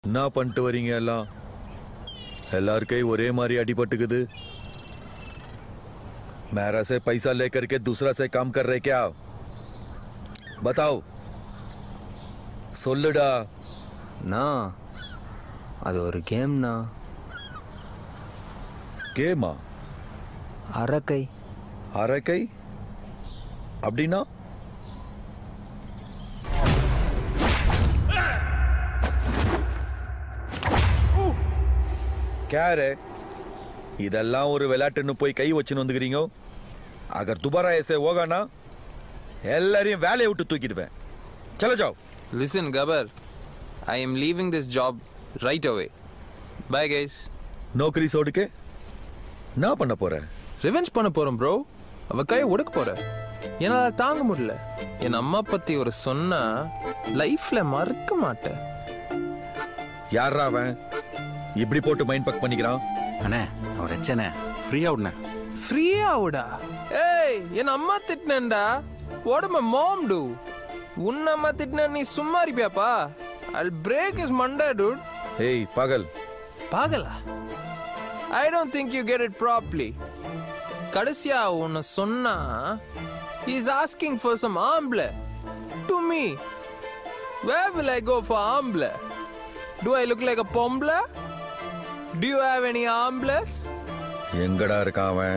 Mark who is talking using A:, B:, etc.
A: என்ன பண்ணிட்டு வரீங்க எல்லாம்? எல்லாருக்கும் ஒரே மாதிரி அடிபட்டுக்குது. मेरा से पैसा लेकर के दूसरा से काम कर रहे क्या? बताओ. சொல்லுடா.
B: நான் அது ஒரு கேம்னா.
A: கேமா?
B: அரக்கை.
A: அரக்கை அப்படின்னா? क्या रे? இதெல்லாம் ஒரு விளையாட்டுன்னு போய் கை வச்சுன்னு வந்துக்கிறீங்க. அகர் துபாரா ऐसे होगा ना எல்லாரையும் வேலையை விட்டு தூக்கிடுவேன். चलो जाओ.
C: Listen Gabar, I am leaving this job right away. Bye guys.
A: Naukri சோடுக்கே என்ன பண்ண போற?
C: ரிவெஞ்ச் பண்ண போறோம் ப்ரோ. அவ கையை ஒடுக்க போற. என்னால தாங்க முடியல. என் அம்மா பத்தி ஒரு சொன்னா லைஃப்ல மறக்க மாட்டேன்.
A: யாரா அவன் இப்படி போட்டு மைண்ட் பக் பண்ணிக்கிறான்?
D: அண்ணே அவர் அச்சனே ஃப்ரீயா விடுனே.
C: ஃப்ரீயா விடா? ஏய் என் அம்மா திட்டினேன்டா. What my mom do? உன் அம்மா திட்டினா நீ சும்மா இருப்பியாப்பா? I'll break his Monday dude.
A: ஏய் பாகல்.
C: பாகலா? I don't think you get it properly. கடைசியா உன்னை சொன்னா he's asking for some ஆம்பளை. To me. Where will I go for ஆம்பளை? Do I look like a பொம்பளை? Do you have any ஆம்பளைஸ்?
A: எங்கடா இருக்கான் அவன்?